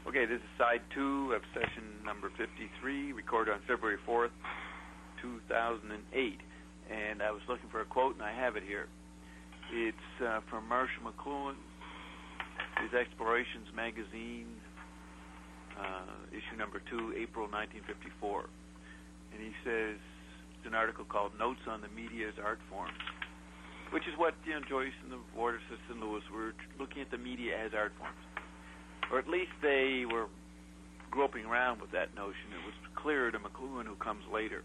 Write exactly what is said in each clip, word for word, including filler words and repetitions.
Okay, this is side two of session number fifty-three, recorded on February fourth, two thousand eight. And I was looking for a quote, and I have it here. It's uh, from Marshall McLuhan, his Explorations magazine, uh, issue number two, April nineteen fifty-four. And he says, it's an article called Notes on the Media as Art Form, which is what, you know, Joyce and the Watersists and Lewis were looking at the media as art forms. Or at least they were groping around with that notion. It was clearer to McLuhan, who comes later.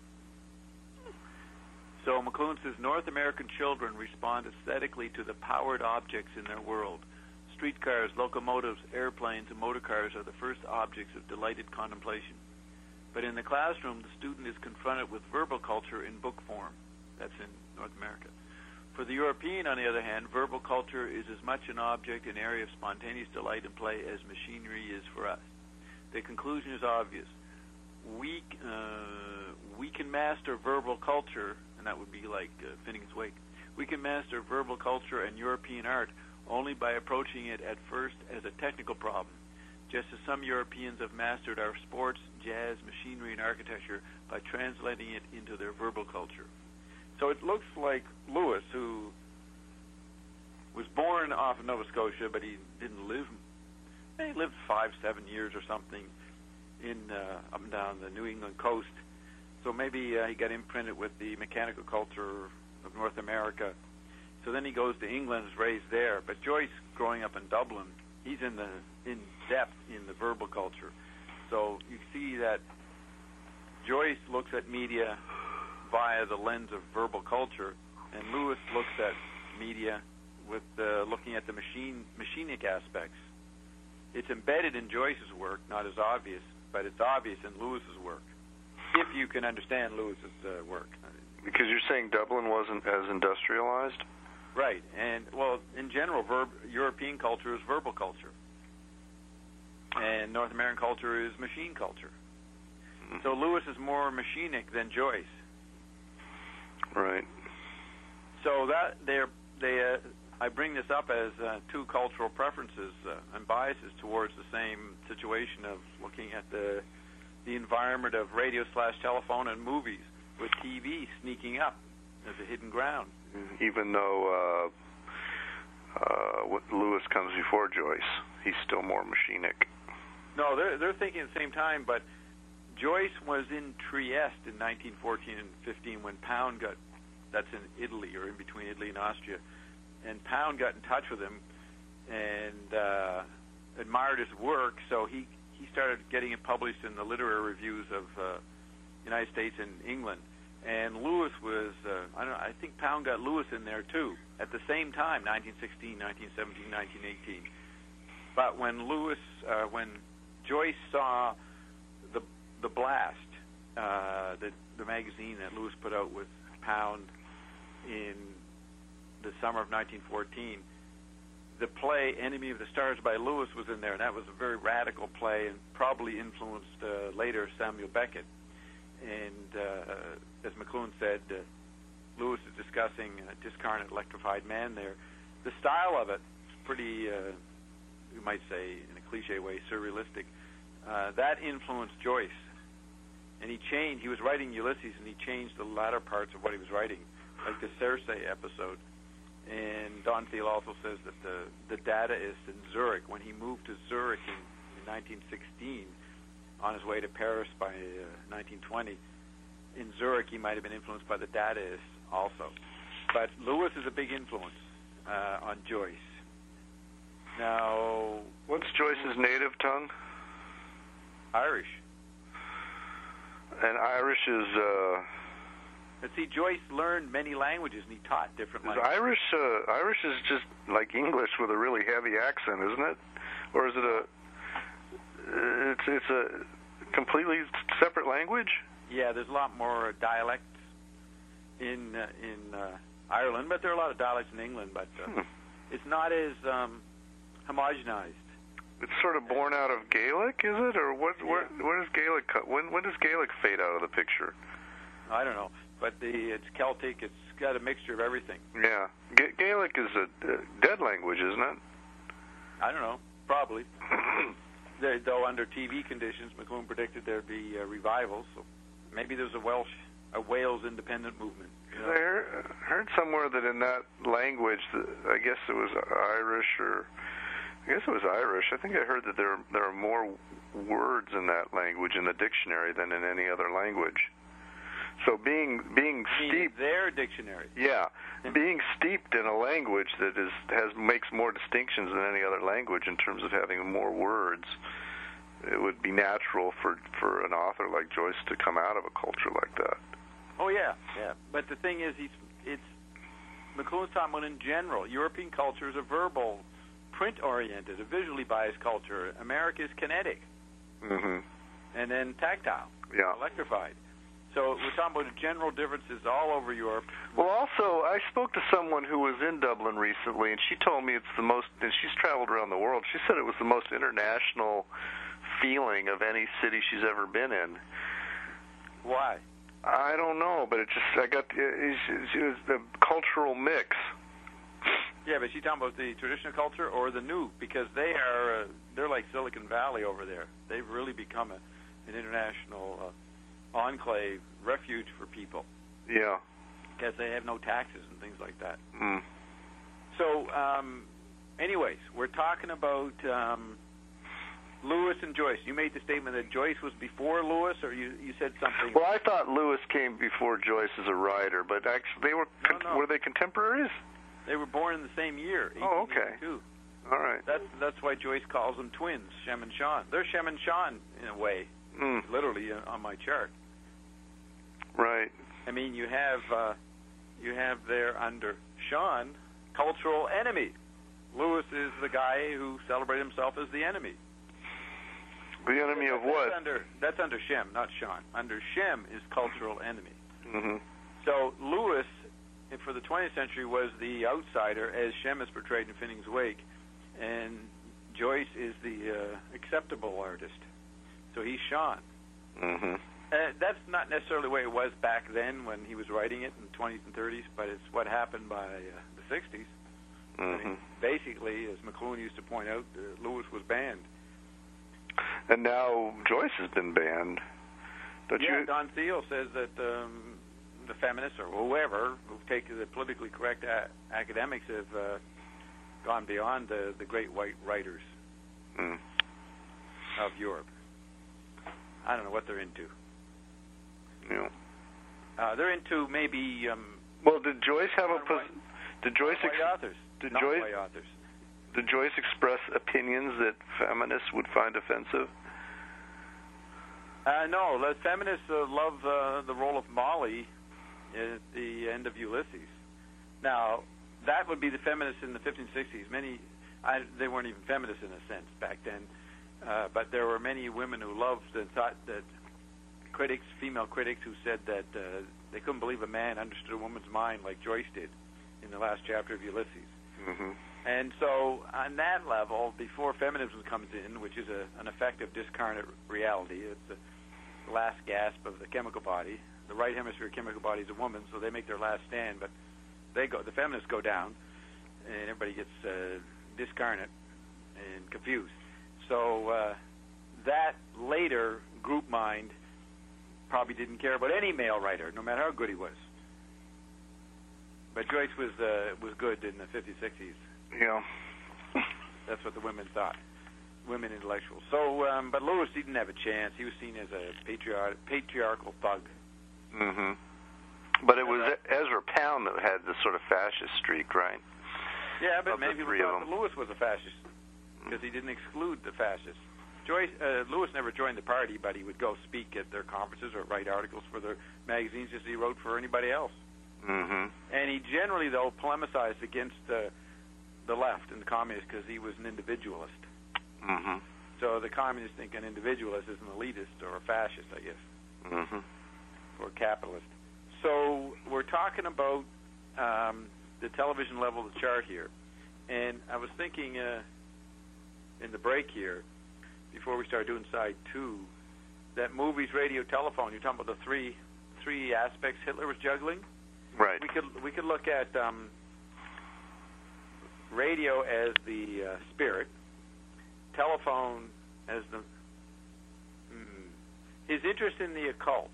So McLuhan says, North American children respond aesthetically to the powered objects in their world. Streetcars, locomotives, airplanes, and motor cars are the first objects of delighted contemplation. But in the classroom, the student is confronted with verbal culture in book form. That's in North America. For the European, on the other hand, verbal culture is as much an object, an area of spontaneous delight and play as machinery is for us. The conclusion is obvious. We, uh, we can master verbal culture, and that would be like uh, Finnegan's Wake. We can master verbal culture and European art only by approaching it at first as a technical problem, just as some Europeans have mastered our sports, jazz, machinery, and architecture by translating it into their verbal culture. So it looks like Lewis, who was born off of Nova Scotia, but he didn't live. He lived five, seven years or something in uh, up and down the New England coast. So maybe uh, he got imprinted with the mechanical culture of North America. So then he goes to England, is raised there. But Joyce, growing up in Dublin, he's in the in depth in the verbal culture. So you see that Joyce looks at media via the lens of verbal culture, and Lewis looks at media with uh, looking at the machine machinic aspects. It's embedded in Joyce's work, not as obvious, but it's obvious in Lewis's work, if you can understand Lewis's uh, work. Because you're saying Dublin wasn't as industrialized? Right, and, well, in general, verb, European culture is verbal culture, and North American culture is machine culture. Mm-hmm. So Lewis is more machinic than Joyce. Right. So that they're, they, uh, I bring this up as uh, two cultural preferences uh, and biases towards the same situation of looking at the the environment of radio slash telephone and movies, with T V sneaking up as a hidden ground. Even though uh, uh, what Lewis comes before Joyce, he's still more machinic. No, they're they're thinking at the same time, but Joyce was in Trieste in nineteen fourteen and fifteen when Pound got, that's in Italy, or in between Italy and Austria, and Pound got in touch with him and uh, admired his work, so he, he started getting it published in the literary reviews of uh, United States and England. And Lewis was, uh, I don't know, I think Pound got Lewis in there too, at the same time, nineteen sixteen, nineteen seventeen, nineteen eighteen. But when Lewis, uh, when Joyce saw the the Blast, uh, the the magazine that Lewis put out with Pound in the summer of nineteen fourteen, the play Enemy of the Stars by Lewis was in there, and that was a very radical play and probably influenced uh, later Samuel Beckett. And uh, as McLuhan said, uh, Lewis is discussing a discarnate, electrified man there. The style of it is pretty, uh, you might say, in a cliche way, surrealistic. Uh, that influenced Joyce. And he changed, he was writing Ulysses, and he changed the latter parts of what he was writing, like the Circe episode. And Don Thiel also says that the, the Dadaist in Zurich, when he moved to Zurich in, in nineteen sixteen, on his way to Paris by uh, nineteen twenty, in Zurich he might have been influenced by the Dadaists also. But Lewis is a big influence uh, on Joyce. Now, what's Joyce's native tongue? Irish. And Irish is... Uh, but see, Joyce learned many languages, and he taught different is languages. Irish, uh, Irish is just like English with a really heavy accent, isn't it? Or is it a... It's it's a completely separate language? Yeah, there's a lot more dialects in uh, in uh, Ireland, but there are a lot of dialects in England, but uh, hmm. it's not as um, homogenized. It's sort of born out of Gaelic, is it? Or what? Yeah. Where, where does Gaelic cut? When when does Gaelic fade out of the picture? I don't know, but the it's Celtic. It's got a mixture of everything. Yeah, G- Gaelic is a uh, dead language, isn't it? I don't know, probably. there, though under T V conditions, McLuhan predicted there'd be uh, revivals. So maybe there's a Welsh, a Wales independent movement. You know? I heard, heard somewhere that in that language, I guess it was Irish or I guess it was Irish. I think I heard that there there are more words in that language in the dictionary than in any other language. So being being steeped their dictionary. Yeah, being steeped in a language that is has makes more distinctions than any other language in terms of having more words. It would be natural for for an author like Joyce to come out of a culture like that. Oh yeah, yeah. But the thing is, he's it's McLuhan's talking about in general. European culture is a verbal, print-oriented, a visually biased culture. America is kinetic, mm-hmm. and then tactile, yeah, electrified. So we're talking about general differences all over Europe. Well, also, I spoke to someone who was in Dublin recently, and she told me it's the most, and she's traveled around the world, she said it was the most international feeling of any city she's ever been in. Why? I don't know, but it just, I got, it, it was the cultural mix. Yeah, but she's talking about the traditional culture or the new, because they are, uh, they're like Silicon Valley over there. They've really become a, an international uh, enclave, refuge for people. Yeah. Because they have no taxes and things like that. Mm. So, um, anyways, we're talking about um, Lewis and Joyce. You made the statement that Joyce was before Lewis, or you, you said something... Well, I thought Lewis came before Joyce as a writer, but actually they were no, no. were they contemporaries? They were born in the same year, Oh, okay. All right. That's, that's why Joyce calls them twins, Shem and Sean. They're Shem and Sean, in a way, mm. literally uh, on my chart. Right. I mean, you have uh, you have there under Sean, cultural enemy. Lewis is the guy who celebrated himself as the enemy. The enemy that's, of what? That's under, that's under Shem, not Sean. Under Shem is cultural enemy. Mm-hmm. So Lewis, for the twentieth century, was the outsider, as Shem is portrayed in Finning's Wake, and Joyce is the uh, acceptable artist. So he's Sean. Mm-hmm. Uh, that's not necessarily the way it was back then when he was writing it in the twenties and thirties, but it's what happened by uh, the sixties. Mm-hmm. I mean, basically, as McLuhan used to point out, uh, Lewis was banned. And now Joyce has been banned. Don't yeah, you? Don Thiel says that um, the feminists or whoever who take the politically correct a- academics have uh, gone beyond the, the great white writers mm. of Europe. I don't know what they're into. Yeah. Uh, they're into maybe. Um, well, did Joyce have a? Pos- did Joyce? Ex- authors. Did not Joyce? white authors. Did Joyce express opinions that feminists would find offensive? Uh, no, the feminists uh, love uh, the role of Molly at the end of Ulysses. Now, that would be the feminists in the fifteen sixties. Many, I, they weren't even feminists in a sense back then, uh, but there were many women who loved and thought that critics, female critics, who said that uh, they couldn't believe a man understood a woman's mind like Joyce did in the last chapter of Ulysses. Mm-hmm. And so on that level, before feminism comes in, which is a, an effective discarnate reality, it's the last gasp of the chemical body. The right hemisphere chemical body is a woman, so they make their last stand, but they go. The feminists go down, and everybody gets uh, discarnate and confused. So uh, that later group mind probably didn't care about any male writer, no matter how good he was. But Joyce was uh, was good in the fifties, sixties. Yeah. That's what the women thought, women intellectuals. So, um, but Lewis didn't have a chance. He was seen as a patriar- patriarchal thug. Mm-hmm. But it was Ezra Pound that had this sort of fascist streak, right? Yeah, but of maybe we thought that Lewis was a fascist because he didn't exclude the fascists. Joyce, uh, Lewis never joined the party, but he would go speak at their conferences or write articles for their magazines as he wrote for anybody else. Mm-hmm. And he generally, though, polemicized against uh, the left and the communists because he was an individualist. Mm-hmm. So the communists think an individualist is an elitist or a fascist, I guess, mm-hmm. or capitalist. So we're talking about um, the television level of the chart here. And I was thinking uh, in the break here, before we start doing side two, that movies, radio, telephone, you're talking about the three three aspects Hitler was juggling? Right. We could we could look at um, radio as the uh, spirit, telephone as the hmm, his interest in the occult,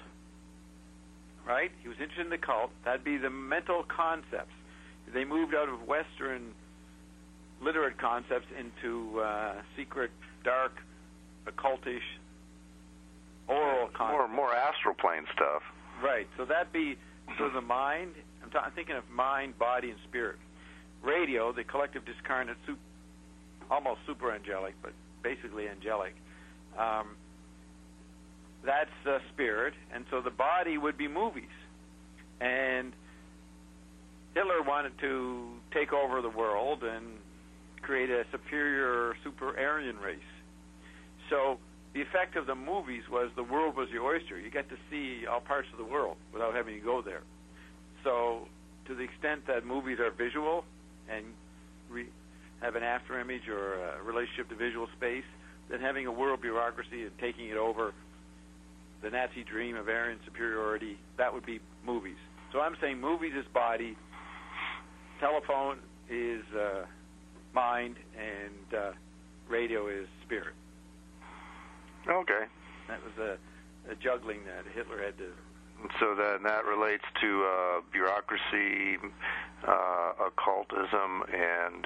right? He was interested in the occult. That'd be the mental concepts. They moved out of Western literate concepts into uh, secret, dark, occultish, oral concepts. More, more astral plane stuff. Right. So that'd be so the mind. I'm, ta- I'm thinking of mind, body, and spirit. Radio, the collective discarnate, sup- almost super angelic, but basically angelic. Um, that's uh, spirit, and so the body would be movies. And Hitler wanted to take over the world and create a superior super Aryan race. So the effect of the movies was the world was your oyster. You get to see all parts of the world without having to go there. So to the extent that movies are visual and re- have an after image or a relationship to visual space, then having a world bureaucracy and taking it over, the Nazi dream of Aryan superiority, that would be movies. So I'm saying movies is body, telephone is uh, mind, and uh, radio is spirit. Okay. That was a, a juggling that Hitler had to... So that that relates to uh, bureaucracy, uh, occultism, and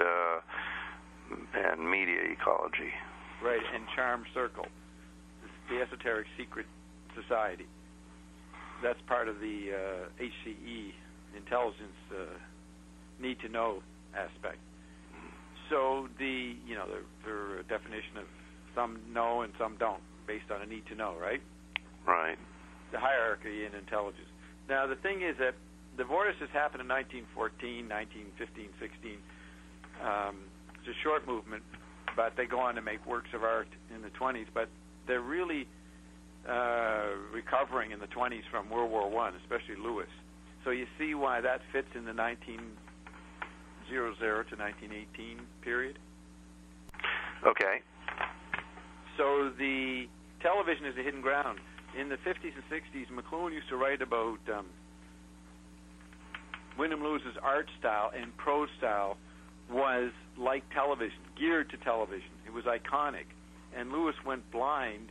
uh, and media ecology. Right, and charm circle, the esoteric secret society. That's part of the uh, H C E, intelligence uh, need to know aspect. So the you know the, the definition of some know and some don't, based on a need to know, right? Right. The hierarchy in intelligence. Now, the thing is that the vortices happened in nineteen fourteen, nineteen fifteen, sixteen. Um, it's a short movement, but they go on to make works of art in the twenties. But they're really uh, recovering in the twenties from World War One, especially Lewis. So you see why that fits in the nineteen hundred to nineteen eighteen period. Okay. So the television is a hidden ground. In the fifties and sixties, McLuhan used to write about um, Wyndham Lewis's art style and prose style was like television, geared to television. It was iconic. And Lewis went blind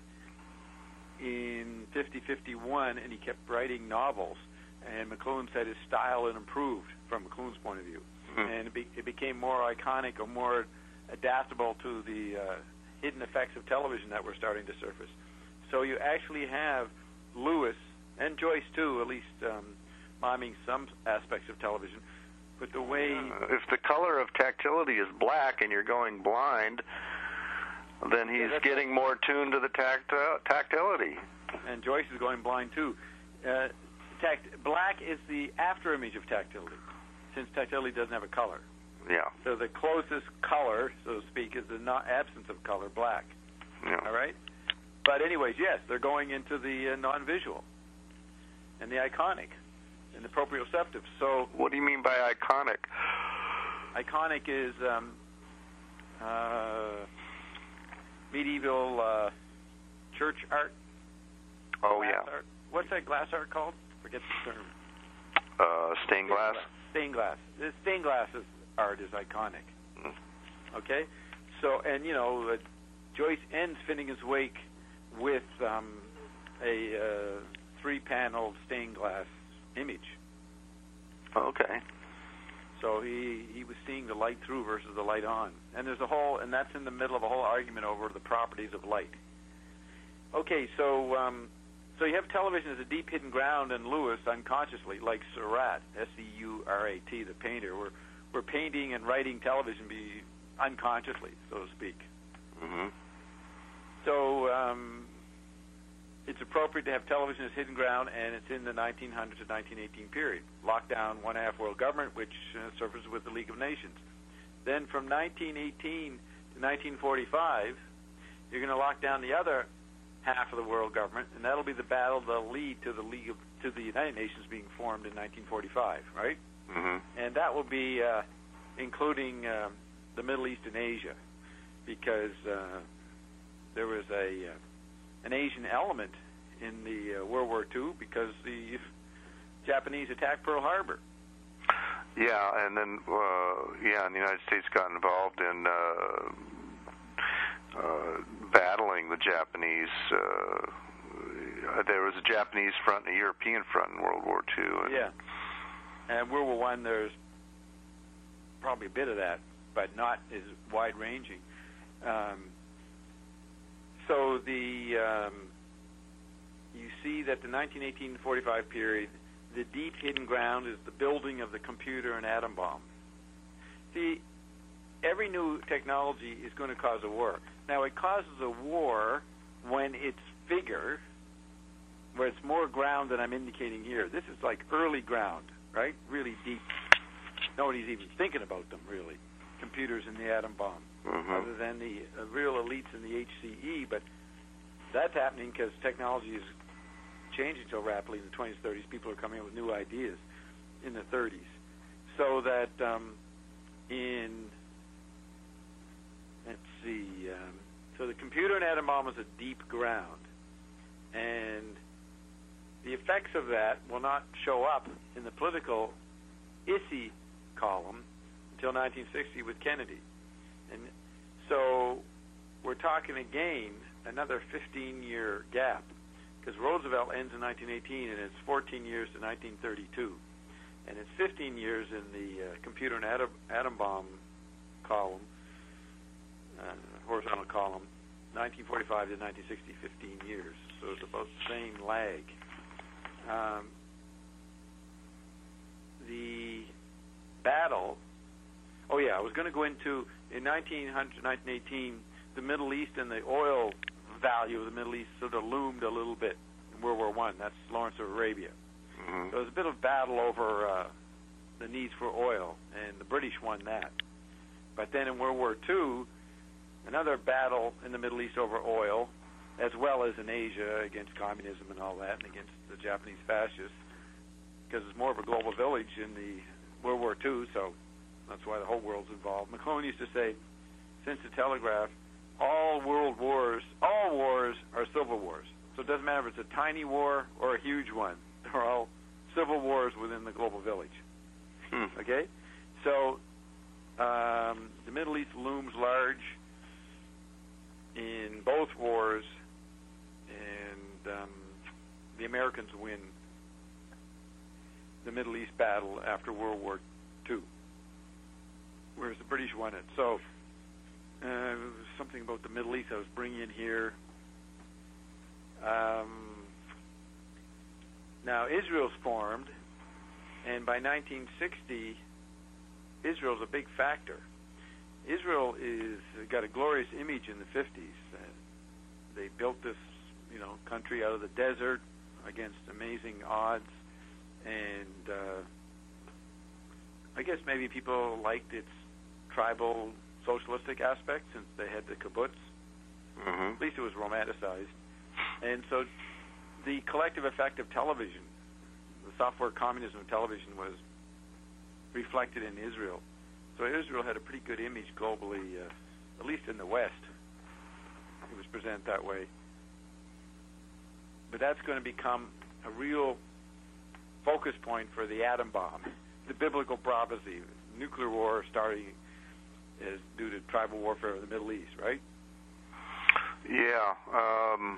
in fifty, fifty-one, and he kept writing novels. And McLuhan said his style had improved from McLuhan's point of view. Mm-hmm. And it, be, it became more iconic or more adaptable to the uh, hidden effects of television that were starting to surface. So you actually have Lewis, and Joyce too, at least um, miming some aspects of television, but the way... Uh, if the color of tactility is black and you're going blind, then he's yeah, getting right. more tuned to the tacti- tactility. And Joyce is going blind too. Uh, tact- black is the after image of tactility, since tactility doesn't have a color. Yeah. So the closest color, so to speak, is the not absence of color, black. Yeah. All right? But anyways, yes, they're going into the uh, non-visual and the iconic and the proprioceptive. So what do you mean by iconic? Iconic is um, uh, medieval uh, church art. Oh, glass yeah. Art. What's that glass art called? Forget the term. Uh, stained glass? Stained glass. The stained glass is, art is iconic. Mm. Okay? So, and, you know, uh, Joyce ends Finnegan's Wake with um, a uh, three-paneled stained glass image. Okay. So he, he was seeing the light through versus the light on. And there's a whole, and that's in the middle of a whole argument over the properties of light. Okay, so um, so you have television as a deep hidden ground, and Lewis unconsciously, like Seurat, S E U R A T, the painter, we're, we're painting and writing television be unconsciously, so to speak. Mm-hmm. So um, it's appropriate to have television as hidden ground, and it's in the nineteen hundred to nineteen eighteen period. Lockdown, one-half world government, which uh, surfaces with the League of Nations. Then from nineteen eighteen to nineteen forty-five, you're going to lock down the other half of the world government, and that'll be the battle that'll lead to the League of, to the United Nations being formed in nineteen forty-five, right? Mm-hmm. And that will be uh, including uh, the Middle East and Asia, because uh, there was a uh, an Asian element in the uh, World War Two because the Japanese attacked Pearl Harbor. Yeah, and then uh, yeah, and the United States got involved in uh, uh, battling the Japanese. Uh, there was a Japanese front and a European front in World War Two. And yeah, and World War One, there's probably a bit of that, but not as wide-ranging. Um, so the um, you see that the nineteen eighteen to forty-five period, the deep hidden ground is the building of the computer and atom bomb. See, every new technology is going to cause a war. Now, it causes a war when it's bigger, where it's more ground than I'm indicating here. This is like early ground, right? Really deep. Nobody's even thinking about them, really. Computers and the atom bomb, mm-hmm. other than the uh, real elites in the H C E. But that's happening because technology is changing so rapidly in the twenties, thirties. People are coming up with new ideas in the thirties. So that um, in, let's see, um, so the computer and atom bomb is a deep ground. And the effects of that will not show up in the political I S I column until nineteen sixty with Kennedy. And so we're talking again another fifteen-year gap, because Roosevelt ends in nineteen eighteen, and it's fourteen years to nineteen thirty-two. And it's fifteen years in the uh, computer and atom, atom bomb column, uh, horizontal column, nineteen forty-five to nineteen sixty, fifteen years. So it's about the same lag. Um, the battle, oh yeah, I was going to go into, in nineteen hundred to nineteen eighteen, the Middle East and the oil value of the Middle East sort of loomed a little bit in World War One. That's Lawrence of Arabia. Mm-hmm. There was a bit of battle over uh, the needs for oil, and the British won that. But then in World War Two, another battle in the Middle East over oil, as well as in Asia against communism and all that, and against the Japanese fascists, because it's more of a global village in the World War Two, so that's why the whole world's involved. McClellan used to say, since the telegraph, all world wars, all wars are civil wars. So it doesn't matter if it's a tiny war or a huge one. They're all civil wars within the global village. Hmm. Okay? So um, the Middle East looms large in both wars, and um, the Americans win the Middle East battle after World War Two, whereas the British won it. So uh, something about the Middle East I was bringing in here. Um, now, Israel's formed, and by nineteen sixty, Israel's a big factor. Israel is got a glorious image in the fifties. Uh, they built this, you know, country out of the desert against amazing odds, and uh, I guess maybe people liked its tribal socialistic aspect since they had the kibbutz. Mm-hmm. At least it was romanticized. And so the collective effect of television, the software communism of television, was reflected in Israel. So Israel had a pretty good image globally, uh, at least in the West. It was presented that way. But that's going to become a real focus point for the atom bomb, the biblical prophecy, nuclear war starting is due to tribal warfare in the Middle East, right? Yeah. Um,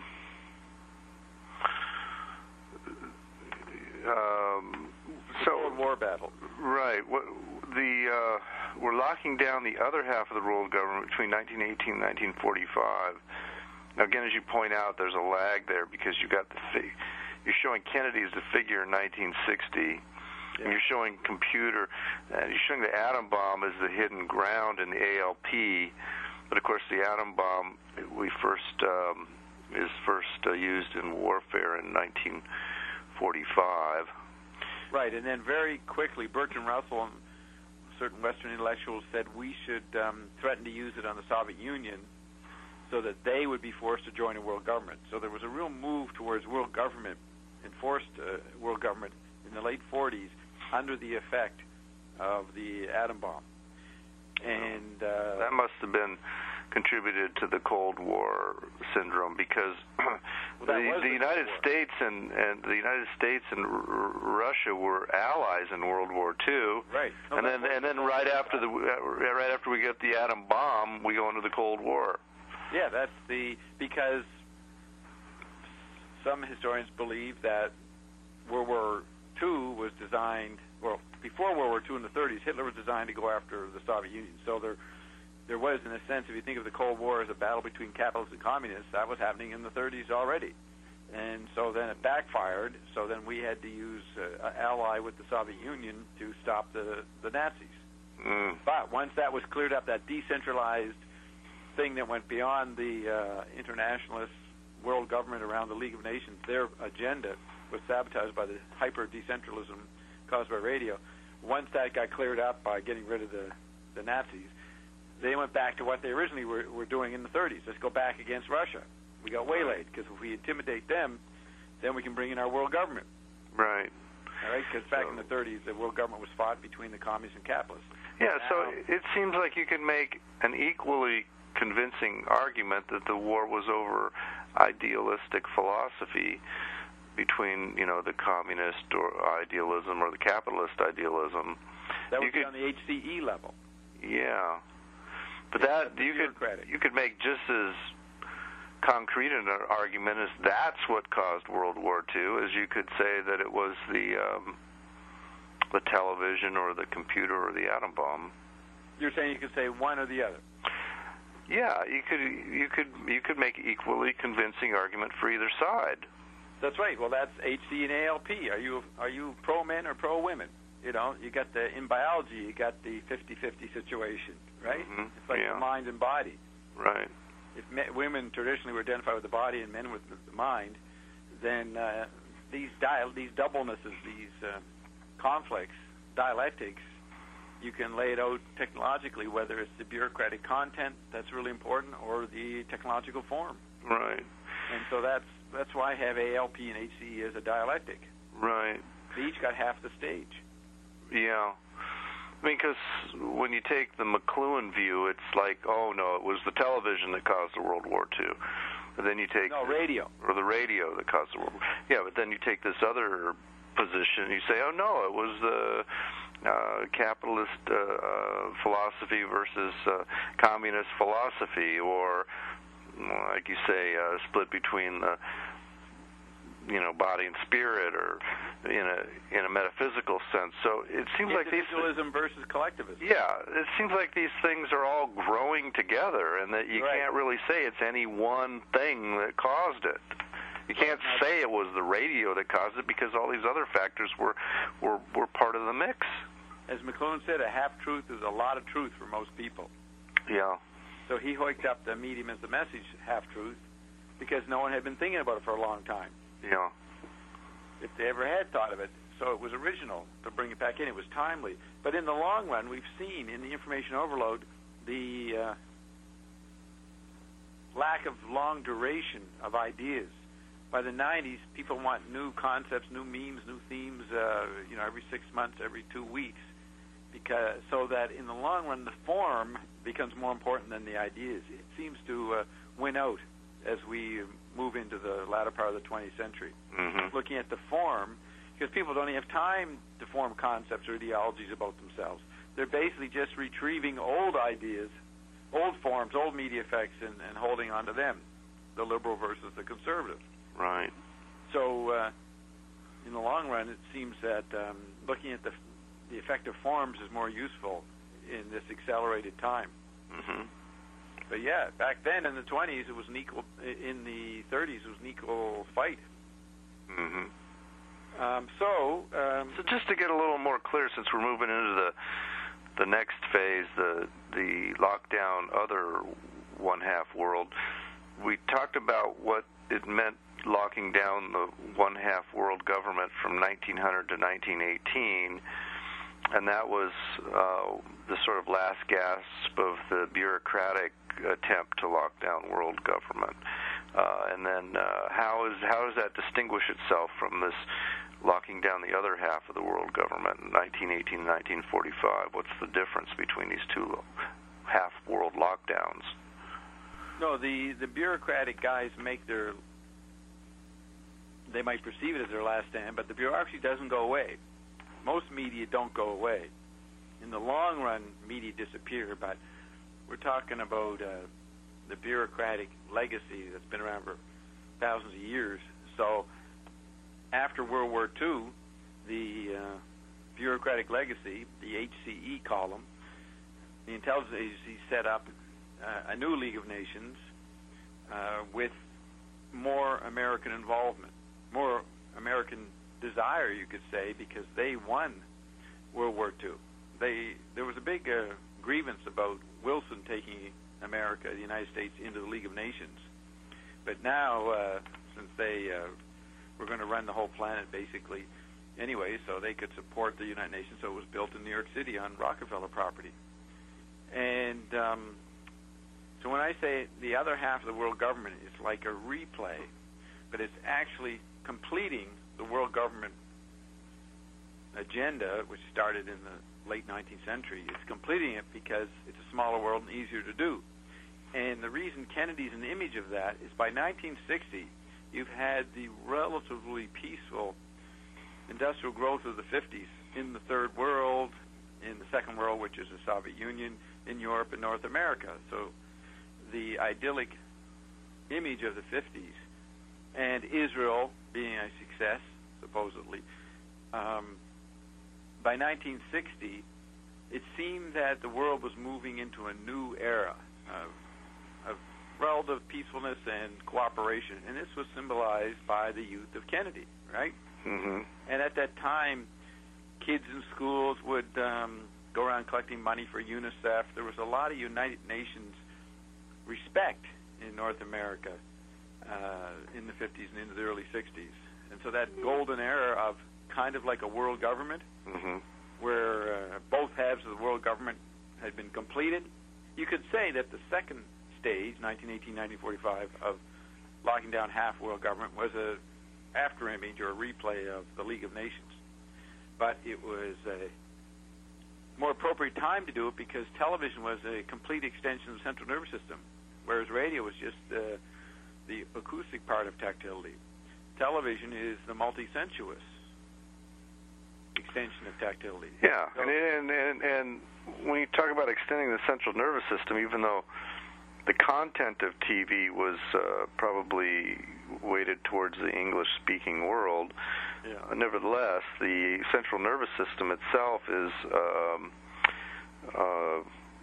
um, so Cold War battle. Right. What the uh, we're locking down the other half of the world government between nineteen eighteen and nineteen forty-five. Now, again, as you point out, there's a lag there because you got the fi- you're showing Kennedy as the figure in nineteen sixty. Yeah. And you're showing computer, and you're showing the atom bomb as the hidden ground in the A L P. But of course, the atom bomb we first um, is first uh, used in warfare in nineteen forty-five. Right, and then very quickly, Bertrand Russell and certain Western intellectuals said we should um, threaten to use it on the Soviet Union so that they would be forced to join a world government. So there was a real move towards world government, enforced uh, world government in the late forties under the effect of the atom bomb. And uh, that must have been contributed to the Cold War syndrome because well, the, the, the United War. States and, and the United States and R- Russia were allies in World War Two. Right. No, and then and then right after the uh, right after we get the atom bomb, we go into the Cold War. Yeah, that's the because some historians believe that World War Two was designed, well, before World War Two in the thirties, Hitler was designed to go after the Soviet Union. So there, there was, in a sense, if you think of the Cold War as a battle between capitalists and communists, that was happening in the thirties already. And so then it backfired. So then we had to use uh, an ally with the Soviet Union to stop the, the Nazis. Mm. But once that was cleared up, that decentralized thing that went beyond the uh, internationalist world government around the League of Nations, their agenda was sabotaged by the hyper-decentralism caused by radio. Once that got cleared up by getting rid of the, the Nazis, they went back to what they originally were, were doing in the thirties. Let's go back against Russia. We got waylaid, because if we intimidate them, then we can bring in our world government. Right. All right, because back so, in the thirties, the world government was fought between the communists and capitalists. Yeah, now, so it seems like you can make an equally convincing argument that the war was over idealistic philosophy between, you know, the communist or idealism or the capitalist idealism. That would you be could, on the H C E level. Yeah. But it's that you could you could make just as concrete an argument as that's what caused World War Two, as you could say that it was the um, the television or the computer or the atom bomb. You're saying you could say one or the other? Yeah, you could you could you could make equally convincing argument for either side. That's right. Well, that's H C and A L P. Are you are you pro men or pro women? You know, you got the in biology, you got the fifty-fifty situation, right? Mm-hmm. It's like yeah. the mind and body. Right. If me, women traditionally were identified with the body and men with the, the mind, then uh, these dial these doublenesses, these uh, conflicts, dialectics, you can lay it out technologically, whether it's the bureaucratic content that's really important or the technological form. Right. And so that's that's why I have A L P and H C E as a dialectic. Right. They each got half the stage. Yeah. I mean, because when you take the McLuhan view, it's like, oh, no, it was the television that caused the World War Two. But then you take... No, radio. Or the radio that caused the World War. Yeah, but then you take this other position, you say, oh, no, it was the uh, capitalist uh, uh, philosophy versus uh, communist philosophy, or, like you say, uh, split between the... you know, body and spirit, or in a in a metaphysical sense. So it seems like these individualism versus collectivism. Yeah, it seems like these things are all growing together, and that you right. can't really say it's any one thing that caused it. You can't say it was the radio that caused it, because all these other factors were were were part of the mix. As McLuhan said, a half truth is a lot of truth for most people. Yeah. So he hoiked up the medium as the message, half truth, because no one had been thinking about it for a long time. Yeah. If they ever had thought of it. So it was original to bring it back in. It was timely. But in the long run, we've seen in the information overload the uh, lack of long duration of ideas. By the nineties, people want new concepts, new memes, new themes, uh, you know, every six months, every two weeks, because so that in the long run, the form becomes more important than the ideas. It seems to uh, win out as we move into the latter part of the twentieth century. Mm-hmm. Looking at the form, because people don't even have time to form concepts or ideologies about themselves. They're basically just retrieving old ideas, old forms, old media effects, and, and holding on to them, the liberal versus the conservative. Right. So uh, in the long run, it seems that um, looking at the, the effect of forms is more useful in this accelerated time. Mm-hmm. But yeah, back then in the twenties, it was an equal. In the thirties, it was an equal fight. Mm-hmm. Um, so, um, so just to get a little more clear, since we're moving into the the next phase, the the lockdown, other one half world, we talked about what it meant locking down the one half world government from nineteen hundred to nineteen eighteen. And that was uh, the sort of last gasp of the bureaucratic attempt to lock down world government. Uh, and then uh, how is how does that distinguish itself from this locking down the other half of the world government in nineteen eighteen and nineteen forty-five? What's the difference between these two half-world lockdowns? No, the, the bureaucratic guys make their, they might perceive it as their last stand, but the bureaucracy doesn't go away. Most media don't go away. In the long run, media disappear, but we're talking about uh, the bureaucratic legacy that's been around for thousands of years. So after World War Two, the uh, bureaucratic legacy, the H C E column, the intelligence agency set up uh, a new League of Nations uh, with more American involvement, more American desire, you could say, because they won World War Two. They there was a big uh, grievance about Wilson taking America, the United States, into the League of Nations. But now, uh, since they uh, were going to run the whole planet basically anyway, so they could support the United Nations, so it was built in New York City on Rockefeller property. And um, so when I say the other half of the world government is like a replay, but it's actually completing the world government agenda, which started in the late nineteenth century. It's completing it because it's a smaller world and easier to do. And the reason Kennedy's an image of that is by nineteen sixty, you've had the relatively peaceful industrial growth of the fifties in the third world, in the second world, which is the Soviet Union, in Europe and North America. So the idyllic image of the fifties, and Israel being a success, supposedly, um, by nineteen sixty, it seemed that the world was moving into a new era of, of relative peacefulness and cooperation, and this was symbolized by the youth of Kennedy, right? Mm-hmm. And at that time, kids in schools would um, go around collecting money for UNICEF. There was a lot of United Nations respect in North America uh, in the fifties and into the early sixties. And so that golden era of kind of like a world government, mm-hmm. where uh, both halves of the world government had been completed. You could say that the second stage, nineteen eighteen, nineteen forty-five, of locking down half world government was a after image or a replay of the League of Nations. But it was a more appropriate time to do it because television was a complete extension of the central nervous system, whereas radio was just uh, the acoustic part of tactility. Television is the multisensuous extension of tactility. Yeah, so, and, and, and, and when you talk about extending the central nervous system, even though the content of T V was uh, probably weighted towards the English-speaking world, yeah. uh, nevertheless, the central nervous system itself is um, uh,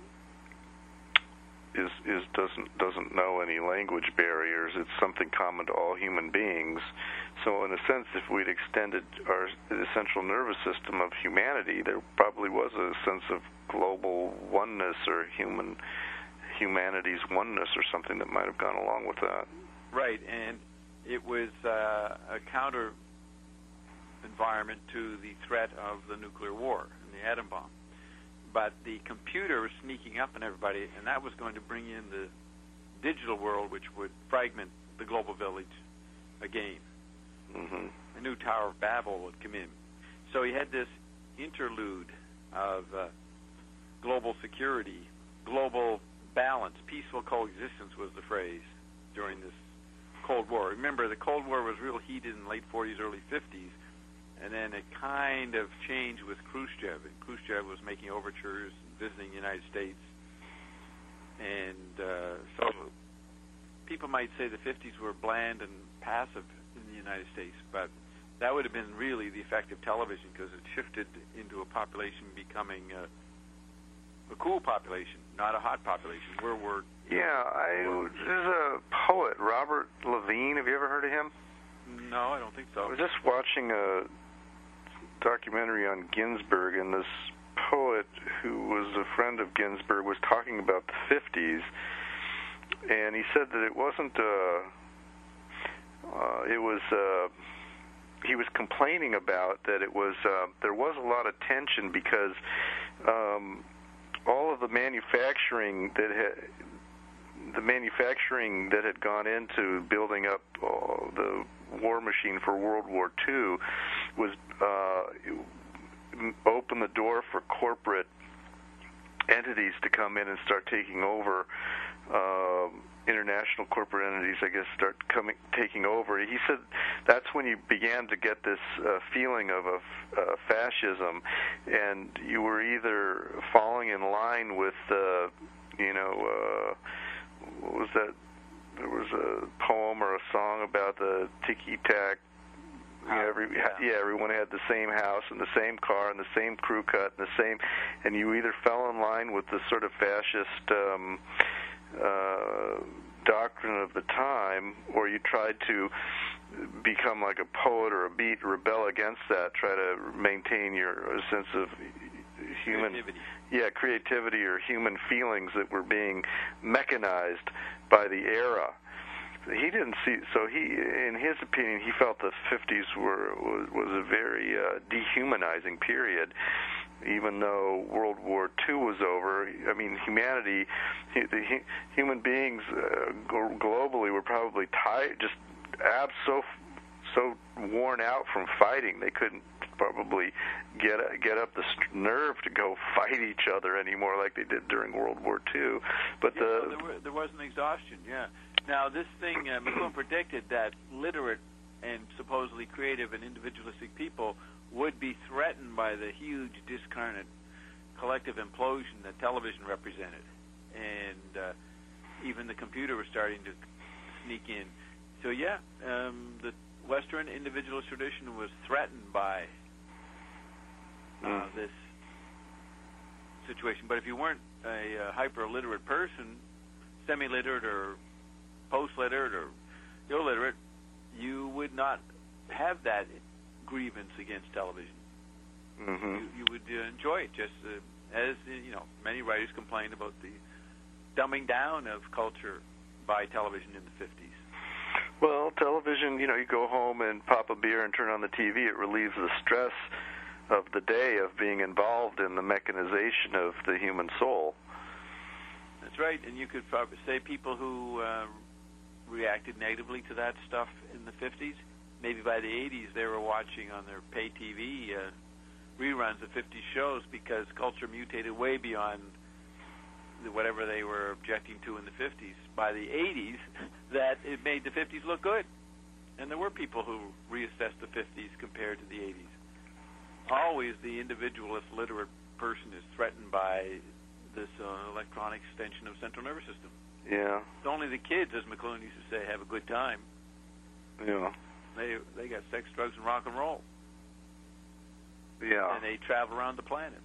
is is doesn't doesn't know any language barriers. It's something common to all human beings. So, in a sense, if we'd extended our the central nervous system of humanity, there probably was a sense of global oneness or human humanity's oneness or something that might have gone along with that. Right, and it was uh, a counter environment to the threat of the nuclear war and the atom bomb. But the computer was sneaking up on everybody, and that was going to bring in the digital world, which would fragment the global village again. Mm-hmm. A new Tower of Babel would come in. So he had this interlude of uh, global security, global balance, peaceful coexistence was the phrase during this Cold War. Remember, the Cold War was real heated in the late forties, early fifties, and then it kind of changed with Khrushchev. And Khrushchev was making overtures and visiting the United States. And uh, so people might say the fifties were bland and passive in the United States, but that would have been really the effect of television because it shifted into a population becoming uh, a cool population, not a hot population. Where we're yeah, I there's a poet, Robert Levine. Have you ever heard of him? No, I don't think so. I was just watching a documentary on Ginsberg, and this poet who was a friend of Ginsberg was talking about the fifties, and he said that it wasn't uh, uh, it was uh, he was complaining about that it was uh, there was a lot of tension because um, all of the manufacturing that had the manufacturing that had gone into building up uh, the war machine for World War Two was uh, opened the door for corporate entities to come in and start taking over. Uh, international corporate entities, I guess, start coming taking over. He said that's when you began to get this uh, feeling of a uh, fascism, and you were either falling in line with, uh, you know, uh, what was that? There was a poem or a song about the tiki-tac. Yeah, every, yeah. yeah, everyone had the same house and the same car and the same crew cut and the same, and you either fell in line with the sort of fascist um, uh, doctrine of the time, or you tried to become like a poet or a beat, rebel against that, try to maintain your sense of human, creativity. yeah, creativity or human feelings that were being mechanized by the era. He didn't see, so he, in his opinion, he felt the fifties were was, was a very uh, dehumanizing period. Even though World War Two was over, I mean, humanity, the human beings uh, globally were probably tired, just abs so so worn out from fighting they couldn't probably get get up the nerve to go fight each other anymore like they did during World War Two. But yeah, the no, there, were, there was an exhaustion. Yeah. Now this thing, uh, McLuhan predicted that literate and supposedly creative and individualistic people would be threatened by the huge discarnate collective implosion that television represented, and uh, even the computer was starting to sneak in. So yeah, um, the Western individualist tradition was threatened by uh, mm. this situation. But if you weren't a uh, hyper-literate person, semi-literate or post-literate or illiterate, you would not have that grievance against television. Mm-hmm. You, you would uh, enjoy it, just uh, as uh, you know. Many writers complained about the dumbing down of culture by television in the fifties. Well, television, you know, you go home and pop a beer and turn on the T V. It relieves the stress of the day of being involved in the mechanization of the human soul. That's right, and you could probably say people who uh, reacted negatively to that stuff in the fifties, maybe by the eighties they were watching on their pay T V uh, reruns of fifties shows because culture mutated way beyond the, whatever they were objecting to in the fifties. By the eighties, that it made the fifties look good. And there were people who reassessed the fifties compared to the eighties. Always the individualist literate person is threatened by this uh, electronic extension of central nervous system. Yeah. It's only the kids, as McLuhan used to say, have a good time. Yeah. They they got sex, drugs, and rock and roll. Yeah. And they travel around the planet.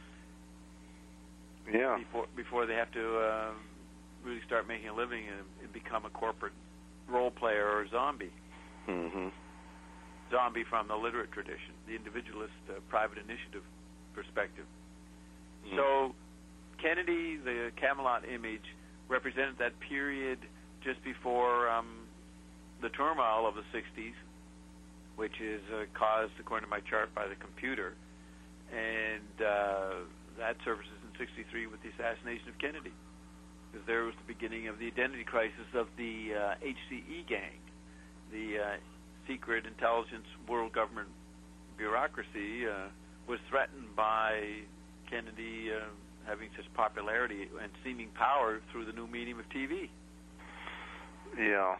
Yeah. Before before they have to uh, really start making a living and, and become a corporate role player or a zombie. Mm-hmm. Zombie from the literate tradition, the individualist uh, private initiative perspective. Mm-hmm. So Kennedy, the Camelot image, represented that period just before um, the turmoil of the sixties, which is uh, caused, according to my chart, by the computer. And uh, that surfaces in sixty-three with the assassination of Kennedy, because there was the beginning of the identity crisis of the uh, H C E gang, the uh, secret intelligence world government bureaucracy, uh, was threatened by Kennedy uh, having such popularity and seeming power through the new medium of T V. Yeah.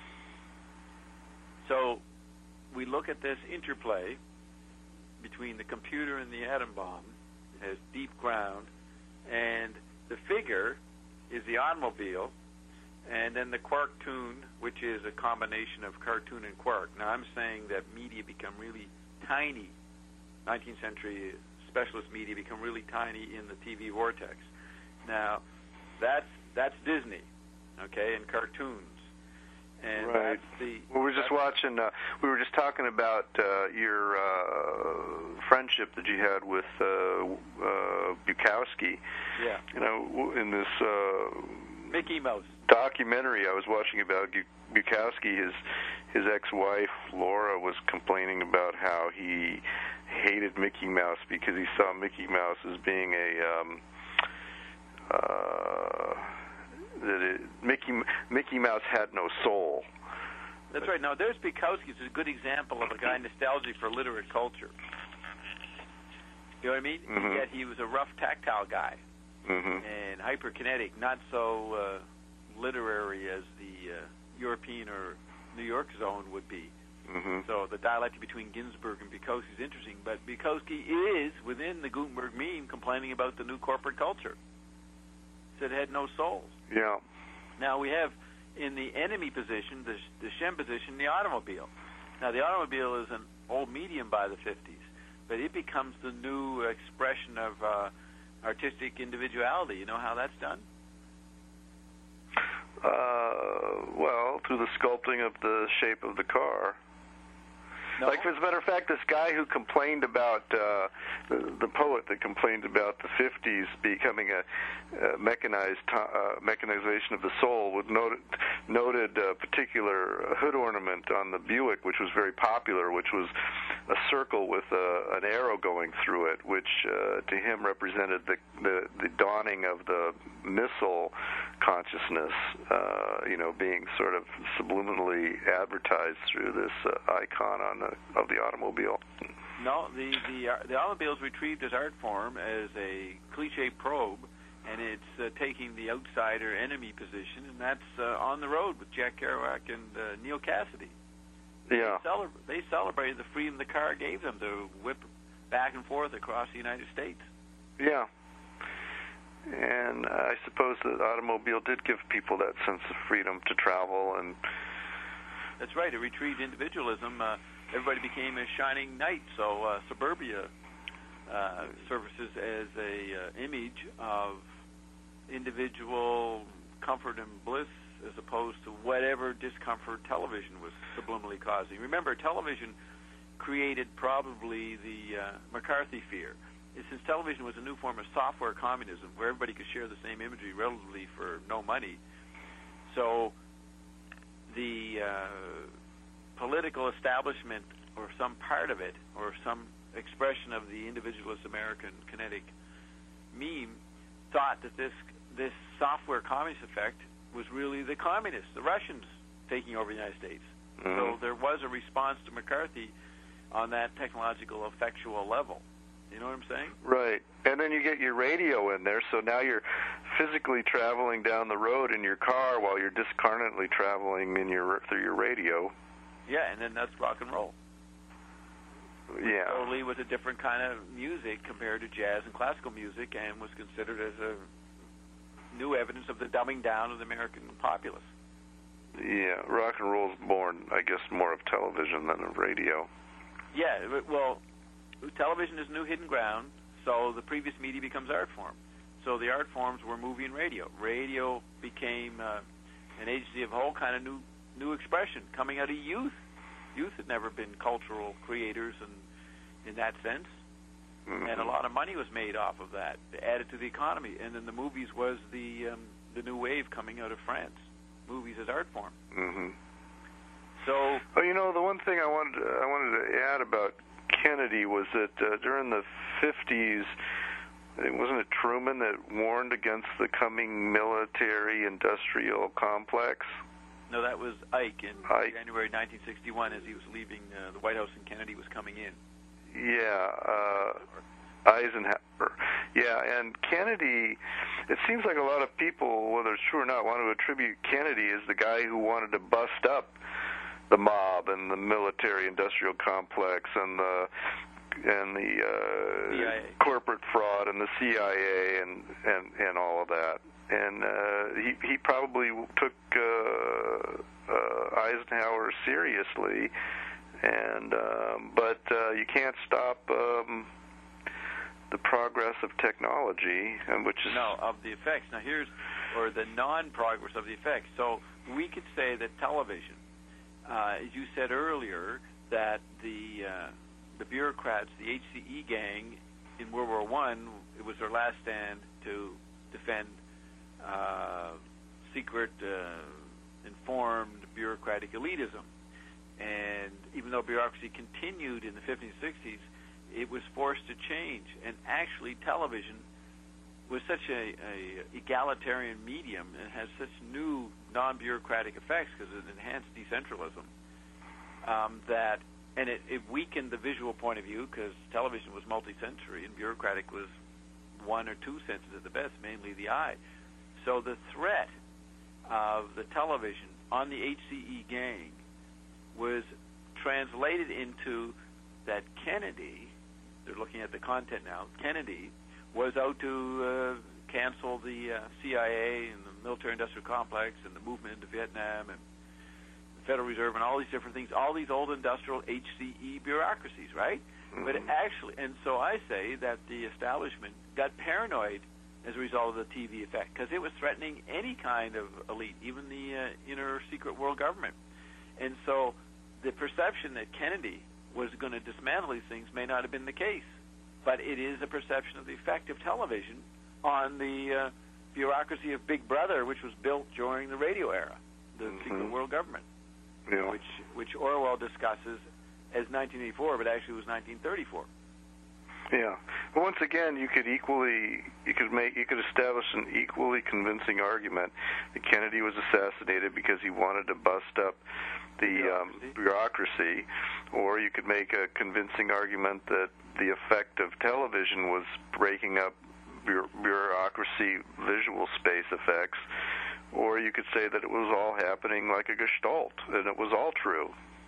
So we look at this interplay between the computer and the atom bomb. It has deep ground, and the figure is the automobile, and then the Quark-toon, which is a combination of cartoon and quark. Now, I'm saying that media become really tiny, nineteenth century specialist media become really tiny in the T V vortex. Now, that's that's Disney, okay, and cartoons. And right. That's the, we were just watching. Uh, we were just talking about uh, your uh, friendship that you had with uh, uh, Bukowski. Yeah. You know, in this uh, Mickey Mouse documentary I was watching about Bukowski, his his ex-wife Laura was complaining about how he hated Mickey Mouse because he saw Mickey Mouse as being a um, uh, that it, Mickey Mickey Mouse had no soul. That's right. Now, there's Bukowski. It's a good example of a guy nostalgic for literate culture. You know what I mean? Mm-hmm. Yet he was a rough, tactile guy, mm-hmm. and hyperkinetic, not so uh, literary as the uh, European or New York zone would be. Mm-hmm. So the dialectic between Ginsberg and Bukowski is interesting. But Bukowski is, within the Gutenberg meme, complaining about the new corporate culture. Said it had no soul. Yeah. Now we have in the enemy position, the, the Shem position, the automobile. Now the automobile is an old medium by the fifties, but it becomes the new expression of uh, artistic individuality. You know how that's done? Uh, well, through the sculpting of the shape of the car. No. Like, as a matter of fact, this guy who complained about, uh, the, the poet that complained about the fifties becoming a, a mechanized uh, mechanization of the soul, would noted, noted a particular hood ornament on the Buick, which was very popular, which was a circle with a, an arrow going through it, which uh, to him represented the, the, the dawning of the missile consciousness, uh, you know, being sort of subliminally advertised through this uh, icon on the, of the automobile. No, the the, uh, the automobile is retrieved as art form as a cliche probe, and it's uh, taking the outsider enemy position, and that's uh, on the road with Jack Kerouac and uh, Neil Cassidy. Yeah. They, celebra- they celebrated the freedom the car gave them to whip back and forth across the United States. Yeah. And I suppose the automobile did give people that sense of freedom to travel. And that's right. It retrieved individualism. Uh, everybody became a shining knight. So uh, suburbia uh, surfaces as a uh, image of individual comfort and bliss, as opposed to whatever discomfort television was subliminally causing. Remember, television created probably the uh, McCarthy fear. Since television was a new form of software communism, where everybody could share the same imagery relatively for no money, so the uh, political establishment, or some part of it, or some expression of the individualist American kinetic meme, thought that this this software communist effect was really the communists, the Russians, taking over the United States. Mm-hmm. So there was a response to McCarthy on that technological effectual level. You know what I'm saying? Right. And then you get your radio in there, so now you're physically traveling down the road in your car while you're discarnately traveling in your through your radio. Yeah, and then that's rock and roll. Yeah. Totally was a different kind of music compared to jazz and classical music, and was considered as a new evidence of the dumbing down of the American populace. Yeah, rock and roll's born, I guess, more of television than of radio. Yeah, well, television is new hidden ground, so the previous media becomes art form. So the art forms were movie and radio. Radio became uh, an agency of a whole kind of new new expression coming out of youth. Youth had never been cultural creators in, in that sense, mm-hmm. and a lot of money was made off of that, added to the economy. And then the movies was the um, the new wave coming out of France, movies as art form. Mm-hmm. So, well, you know, the one thing I wanted to, I wanted to add about Kennedy was that uh, during the fifties, wasn't it Truman that warned against the coming military-industrial complex? No, that was Ike in Ike. January nineteen sixty-one as he was leaving uh, the White House and Kennedy was coming in. Yeah, uh, Eisenhower. Yeah, and Kennedy, it seems like a lot of people, whether it's true or not, want to attribute Kennedy as the guy who wanted to bust up the mob and the military-industrial complex and the and the uh, corporate fraud and the C I A and, and, and all of that. And uh, he he probably took uh, uh, Eisenhower seriously, and um, but uh, you can't stop um, the progress of technology, and which is no of the effects. Now here's or the non-progress of the effects. So we could say that television. Uh, as you said earlier, that the uh, the bureaucrats, the H C E gang in World War One, it was their last stand to defend uh, secret, uh, informed bureaucratic elitism. And even though bureaucracy continued in the fifties and sixties, it was forced to change. And actually, television was such a, a egalitarian medium and has such new non-bureaucratic effects because it enhanced decentralism um, that, and it, it weakened the visual point of view because television was multi-sensory and bureaucratic was one or two senses at the best, mainly the eye. So the threat of the television on the H C E gang was translated into that Kennedy, they're looking at the content now, Kennedy was out to uh, cancel the uh, C I A and the military-industrial complex and the movement into Vietnam and the Federal Reserve and all these different things, all these old industrial H C E bureaucracies, right? Mm-hmm. But actually, and so I say that the establishment got paranoid as a result of the T V effect, because it was threatening any kind of elite, even the uh, inner secret world government. And so the perception that Kennedy was going to dismantle these things may not have been the case, but it is a perception of the effect of television on the uh, bureaucracy of Big Brother, which was built during the radio era, the mm-hmm. secret world government, yeah. which which Orwell discusses as nineteen eighty-four, but actually was nineteen thirty-four. Yeah. But once again, you could equally, you could make, you could establish an equally convincing argument that Kennedy was assassinated because he wanted to bust up the bureaucracy. Um, bureaucracy, or you could make a convincing argument that the effect of television was breaking up bureaucracy visual space effects, or you could say that it was all happening like a gestalt, and it was all true.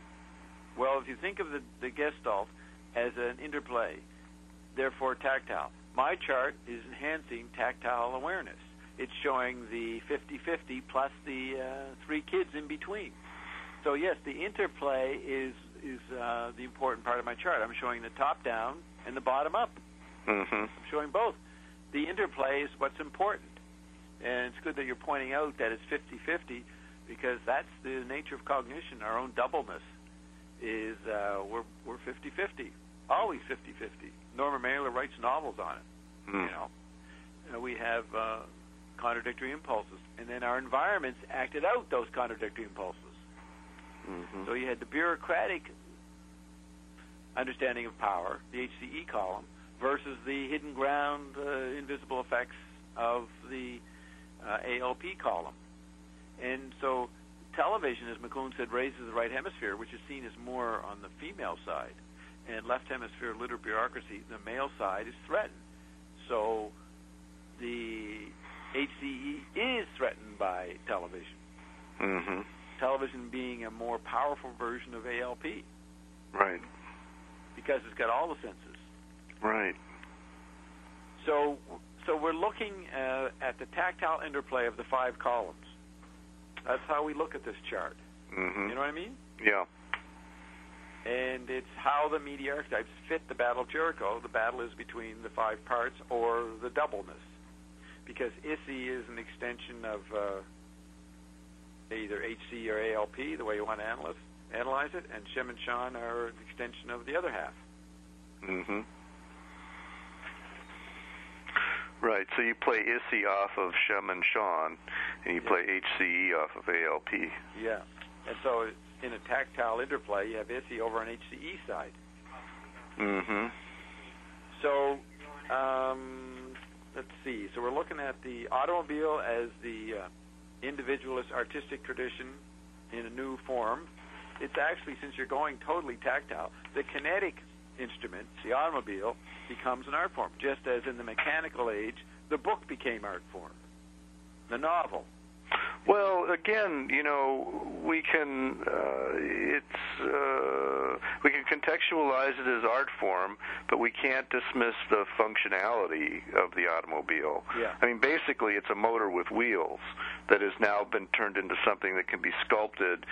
Well, if you think of the, the gestalt as an interplay, therefore tactile, my chart is enhancing tactile awareness. It's showing the fifty-fifty plus the uh, three kids in between. So yes, the interplay is is uh, the important part of my chart. I'm showing the top-down and the bottom-up. Mm-hmm. I'm showing both. The interplay is what's important. And it's good that you're pointing out that it's fifty-fifty, because that's the nature of cognition. Our own doubleness is uh, we're we're fifty-fifty, always fifty-fifty. Norma Mailer writes novels on it. Mm. You know, uh, we have uh, contradictory impulses, and then our environments acted out those contradictory impulses. Mm-hmm. So you had the bureaucratic understanding of power, the H C E column, versus the hidden ground, uh, invisible effects of the uh, A L P column. And so television, as McLuhan said, raises the right hemisphere, which is seen as more on the female side. And left hemisphere literate bureaucracy, the male side, is threatened. So the H C E is threatened by television. Mm-hmm. Television being a more powerful version of A L P. Right. Because it's got all the senses. Right. So so we're looking uh, at the tactile interplay of the five columns. That's how we look at this chart. Mm-hmm. You know what I mean? Yeah. And it's how the media archetypes fit the Battle of Jericho. The battle is between the five parts or the doubleness. Because I S I is an extension of uh, either H C or A L P, the way you want to analyze, analyze it, and Shem and Shan are an extension of the other half. Mm-hmm. Right, so you play I S I off of Shem and Shan, and you yeah. play H C E off of A L P. Yeah, and so in a tactile interplay, you have I S I over on H C E side. Mm-hmm. So, um, let's see. So we're looking at the automobile as the uh, individualist artistic tradition in a new form. It's actually, since you're going totally tactile, the kinetic instrument, the automobile, becomes an art form, just as in the mechanical age, the book became art form, the novel. Well, again, you know, we can uh, it's uh, we can contextualize it as art form, but we can't dismiss the functionality of the automobile. Yeah. I mean, basically, it's a motor with wheels that has now been turned into something that can be sculpted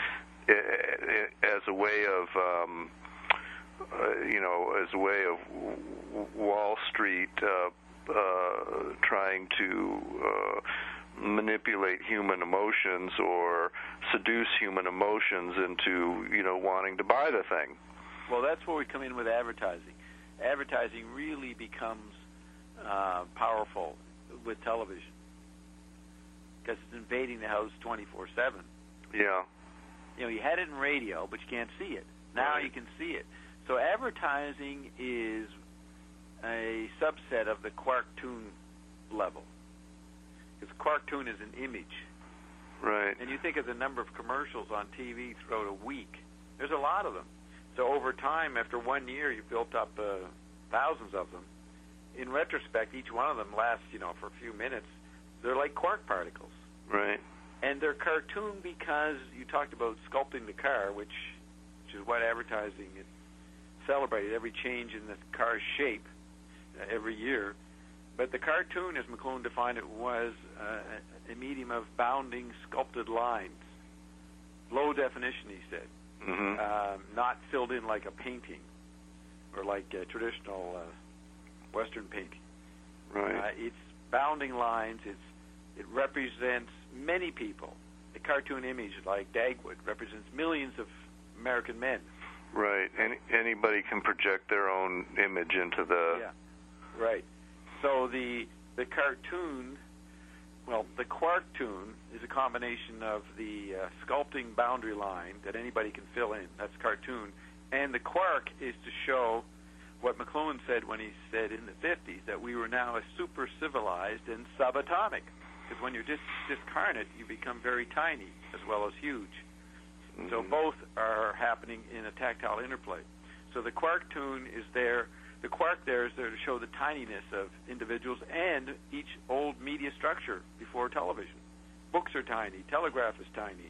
as a way of, um, uh, you know, as a way of Wall Street uh, uh, trying to Uh, manipulate human emotions or seduce human emotions into, you know, wanting to buy the thing. Well, that's where we come in with advertising. Advertising really becomes uh, powerful with television because it's invading the house twenty-four seven. Yeah. You know, you had it in radio, but you can't see it. Now right. you can see it. So advertising is a subset of the Quark-Toon level. Because Quark-Toon is an image. Right. And you think of the number of commercials on T V throughout a week. There's a lot of them. So over time, after one year, you've built up uh, thousands of them. In retrospect, each one of them lasts, you know, for a few minutes. They're like quark particles. Right. And they're cartoon because you talked about sculpting the car, which, which is what advertising it celebrated, every change in the car's shape uh, every year. But the cartoon, as McLuhan defined it, was uh, a medium of bounding, sculpted lines. Low definition, he said. Mm-hmm. Um, not filled in like a painting or like a traditional uh, Western painting. Right. Uh, it's bounding lines. It's it represents many people. A cartoon image like Dagwood represents millions of American men. Right. Any, anybody can project their own image into the... Yeah, right. So the the cartoon, well, the Quark-toon is a combination of the uh, sculpting boundary line that anybody can fill in. That's cartoon. And the quark is to show what McLuhan said when he said in the fifties, that we were now a super civilized and subatomic. Because when you're dis- discarnate, you become very tiny as well as huge. Mm-hmm. So both are happening in a tactile interplay. So the Quark-toon is there. The quark there is there to show the tininess of individuals and each old media structure before television. Books are tiny. Telegraph is tiny.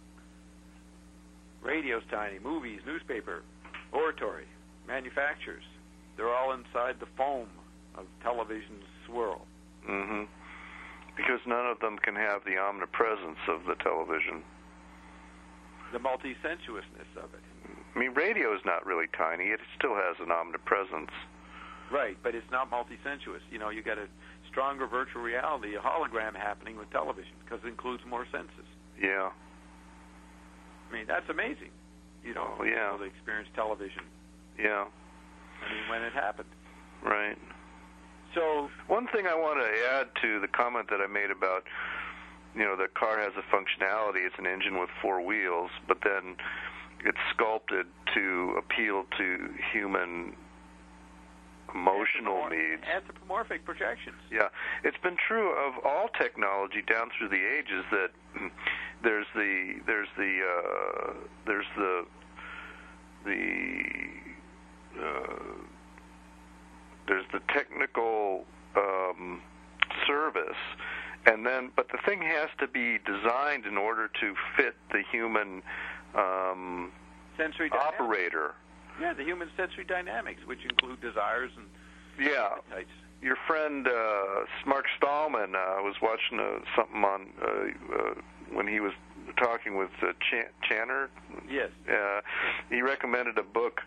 Radio's tiny. Movies, newspaper, oratory, manufacturers. They're all inside the foam of television's swirl. Mm-hmm. Because none of them can have the omnipresence of the television. The multi-sensuousness of it. I mean, radio is not really tiny. It still has an omnipresence. Right, but it's not multi-sensuous. You know, you got a stronger virtual reality, a hologram happening with television, because it includes more senses. Yeah. I mean, that's amazing. You know, oh, yeah. to experience television. Yeah. I mean, when it happened. Right. So one thing I want to add to the comment that I made about, you know, the car has a functionality. It's an engine with four wheels, but then it's sculpted to appeal to human emotional needs. Anthropomorphic projections. Yeah. It's been true of all technology down through the ages that there's the there's the uh, there's the the uh, there's the technical um, service, and then but the thing has to be designed in order to fit the human um, sensory operator. Yeah, the human sensory dynamics, which include desires and yeah. appetites. Your friend uh, Mark Stallman uh, was watching uh, something on uh, uh, when he was talking with uh, Ch- Channer. Yes. Uh, he recommended a book,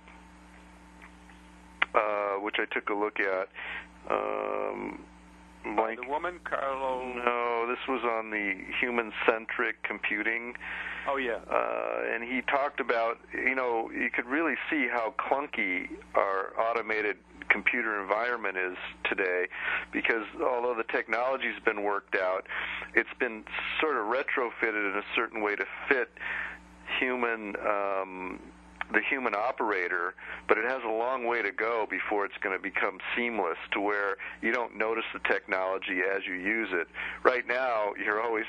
uh, which I took a look at. Um, By the woman, Carlo. No, this was on the human-centric computing. Oh, yeah. Uh, and he talked about, you know, you could really see how clunky our automated computer environment is today, because although the technology's been worked out, it's been sort of retrofitted in a certain way to fit human um, the human operator, but it has a long way to go before it's going to become seamless to where you don't notice the technology as you use it. Right now, you're always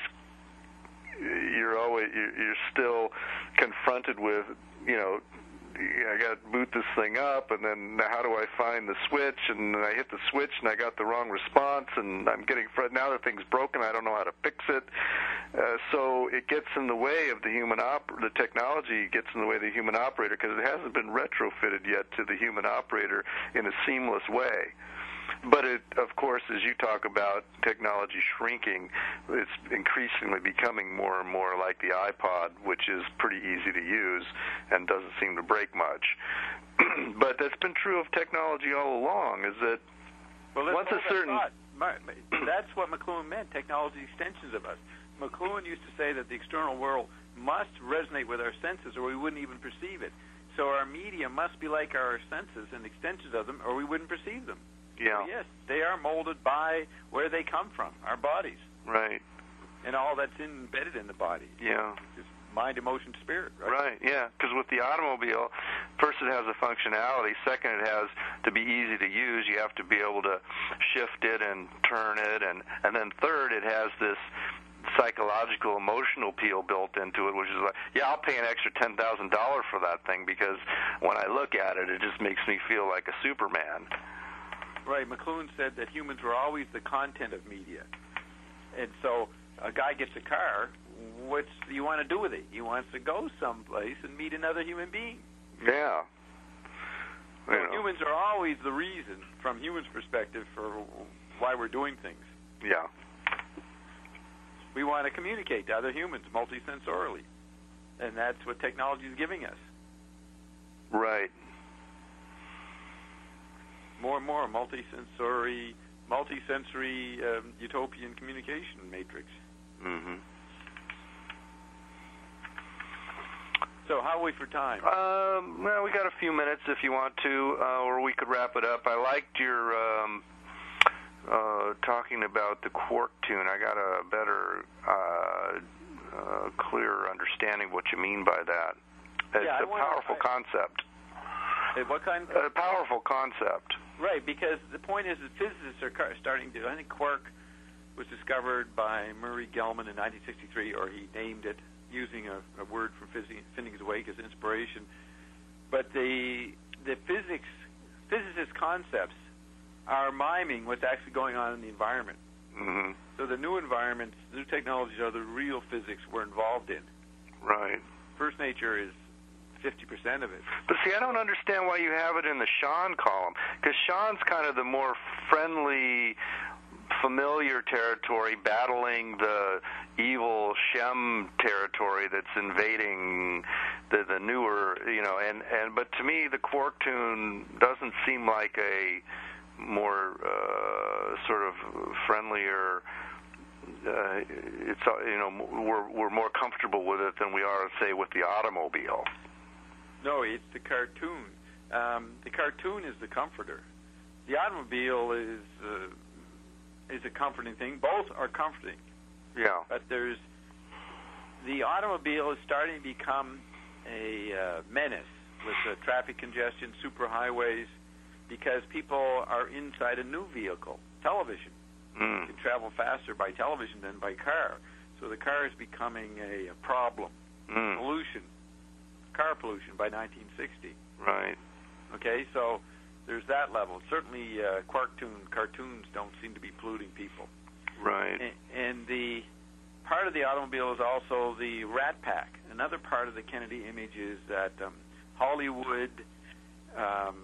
you're always you're still confronted with, you know, I got to boot this thing up, and then how do I find the switch? And I hit the switch, and I got the wrong response, and I'm getting fr- now the thing's broken. I don't know how to fix it. Uh, so it gets in the way of the human op. The technology gets in the way of the human operator because it hasn't been retrofitted yet to the human operator in a seamless way. But it, of course, as you talk about technology shrinking, it's increasingly becoming more and more like the iPod, which is pretty easy to use and doesn't seem to break much. But that's been true of technology all along, is that well, once a certain... That's what McLuhan meant, technology extensions of us. McLuhan used to say that the external world must resonate with our senses or we wouldn't even perceive it. So our media must be like our senses and extensions of them or we wouldn't perceive them. Yeah. So yes, they are molded by where they come from, our bodies. Right. And all that's embedded in the body. Yeah. It's mind, emotion, spirit, right? Right, yeah. Because with the automobile, first it has a functionality. Second, it has to be easy to use. You have to be able to shift it and turn it. And, and then third, it has this psychological, emotional appeal built into it, which is like, yeah, I'll pay an extra ten thousand dollars for that thing because when I look at it, it just makes me feel like a Superman. Right. McLuhan said that humans were always the content of media. And so a guy gets a car, what do you want to do with it? He wants to go someplace and meet another human being. Yeah. So you know. Humans are always the reason, from humans' perspective, for why we're doing things. Yeah. We want to communicate to other humans multisensorily, and that's what technology is giving us. Right. More and more multisensory, multisensory um, utopian communication matrix. Mm-hmm. So how are we for time? Um, well, we got a few minutes if you want to, uh, or we could wrap it up. I liked your um, uh, talking about the quark tune. I got a better, uh, uh, clearer understanding of what you mean by that. It's yeah, a wanna, powerful I, concept. What kind? A powerful concept. Right, because the point is that physicists are starting to. I think quark was discovered by Murray Gell-Mann in nineteen sixty-three, or he named it using a, a word from Finnegans Wake as inspiration. But the the physics physicist concepts are miming what's actually going on in the environment. Mm-hmm. So the new environments, the new technologies are the real physics we're involved in. Right. First nature is fifty percent of it. But see, I don't understand why you have it in the Sean column, because Sean's kind of the more friendly, familiar territory, battling the evil Shem territory that's invading the the newer, you know. And and but to me, the quark tune doesn't seem like a more uh, sort of friendlier. Uh, it's you know we're we're more comfortable with it than we are, say, with the automobile. No, it's the cartoon. Um, the cartoon is the comforter. The automobile is uh, is a comforting thing. Both are comforting. Yeah. But there's the automobile is starting to become a uh, menace with uh, traffic congestion, superhighways, because people are inside a new vehicle, television. Mm. You can travel faster by television than by car. So the car is becoming a, a problem. Mm. Pollution. Car pollution by nineteen sixty. Right. Okay, so there's that level. Certainly, uh, quark-tune cartoons don't seem to be polluting people. Right. And, and the part of the automobile is also the Rat Pack. Another part of the Kennedy image is that um, Hollywood, um,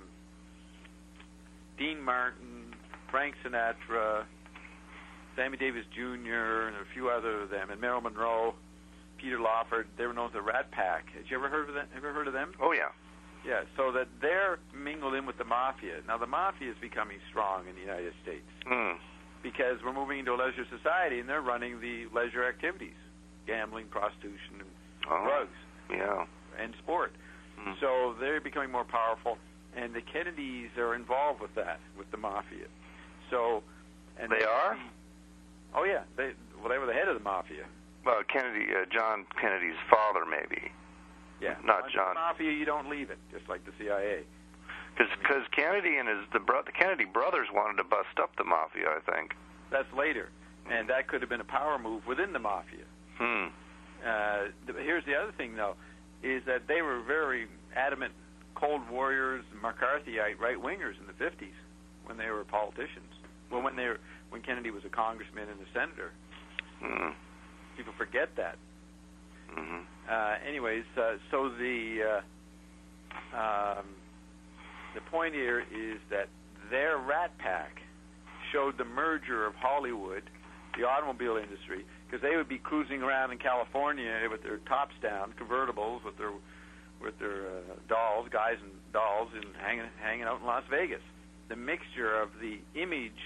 Dean Martin, Frank Sinatra, Sammy Davis Junior, and a few other of them, and Marilyn Monroe, Peter Lawford, they were known as the Rat Pack. Had you ever heard of them? Ever heard of them? Oh, yeah. Yeah, so that they're mingled in with the mafia. Now, the mafia is becoming strong in the United States Mm. because we're moving into a leisure society, and they're running the leisure activities, gambling, prostitution, and Oh. drugs, Yeah. and sport. Mm. So they're becoming more powerful, and the Kennedys are involved with that, with the mafia. So, and They are? Oh, yeah. They, well, they were the head of the mafia. Well, Kennedy, uh, John Kennedy's father, maybe. Yeah. Not Under John. the mafia, you don't leave it, just like the C I A. Because Kennedy and his the, bro- the Kennedy brothers wanted to bust up the mafia, I think. That's later, and that could have been a power move within the mafia. Hmm. Uh, th- here's the other thing, though, is that they were very adamant Cold Warriors, McCarthyite right-wingers in the fifties when they were politicians. Well, when they were, when Kennedy was a congressman and a senator. Hmm. People forget that. Mm-hmm. Uh, anyways, uh, so the uh, um, the point here is that their Rat Pack showed the merger of Hollywood, the automobile industry, because they would be cruising around in California with their tops down, convertibles, with their with their uh, dolls, guys and dolls, and hanging hanging out in Las Vegas. The mixture of the image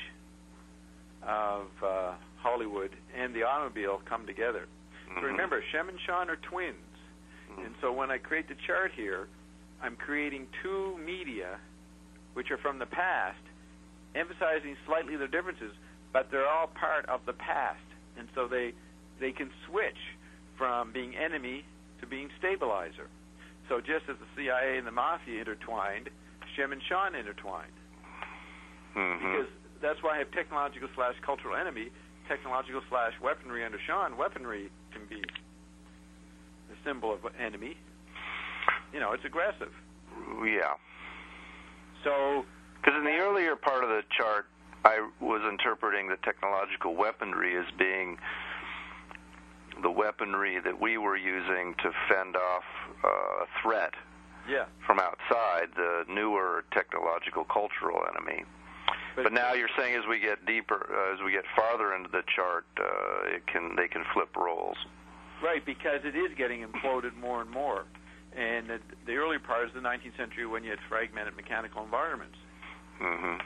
of uh, Hollywood and the automobile come together. Mm-hmm. So remember, Shem and Sean are twins. Mm-hmm. And so when I create the chart here, I'm creating two media which are from the past, emphasizing slightly their differences, but they're all part of the past. And so they they can switch from being enemy to being stabilizer. So just as the C I A and the Mafia intertwined, Shem and Sean intertwined. Mm-hmm. Because that's why I have technological slash cultural enemy, technological slash weaponry under Sean. Weaponry can be the symbol of enemy. You know, it's aggressive. Yeah. So, because in the earlier part of the chart, I was interpreting the technological weaponry as being the weaponry that we were using to fend off uh, a threat yeah. from outside, the newer technological cultural enemy. But, but now you're saying as we get deeper, uh, as we get farther into the chart, uh, it can they can flip roles. Right, because it is getting imploded more and more. And the, the early part of the nineteenth century when you had fragmented mechanical environments. Mm-hmm.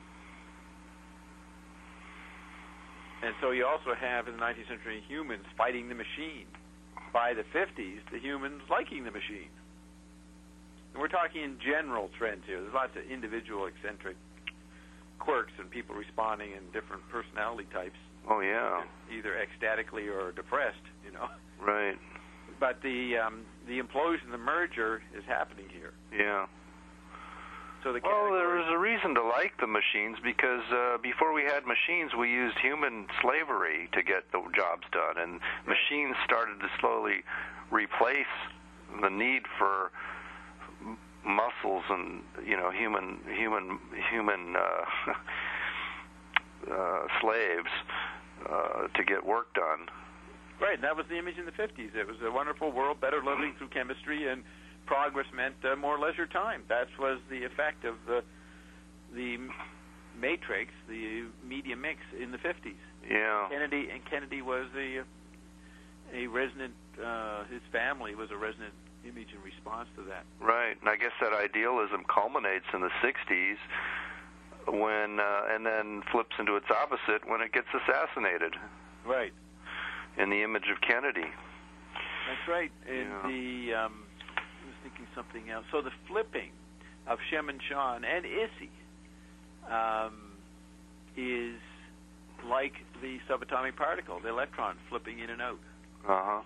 And so you also have in the nineteenth century humans fighting the machine. By the fifties, the humans liking the machine. And we're talking in general trends here. There's lots of individual eccentric quirks and people responding in different personality types. Oh, yeah. Either ecstatically or depressed, you know. Right. But the um, the implosion, the merger is happening here. Yeah. So the well, there was a reason to like the machines because uh, before we had machines, we used human slavery to get the jobs done, and right. machines started to slowly replace the need for m- muscles and you know human human human uh, uh, slaves uh, to get work done. Right, and that was the image in the fifties. It was a wonderful world, better living through chemistry, and progress meant uh, more leisure time. That was the effect of the the matrix, the media mix in the fifties. Yeah. Kennedy and Kennedy was a a resonant. Uh, his family was a resonant image in response to that. Right, and I guess that idealism culminates in the sixties when, uh, and then flips into its opposite when it gets assassinated. Right. In the image of Kennedy. That's right. And yeah. the um, I was thinking something else. So the flipping of Shemin Shan and Issy um, is like the subatomic particle, the electron flipping in and out. Uh-huh.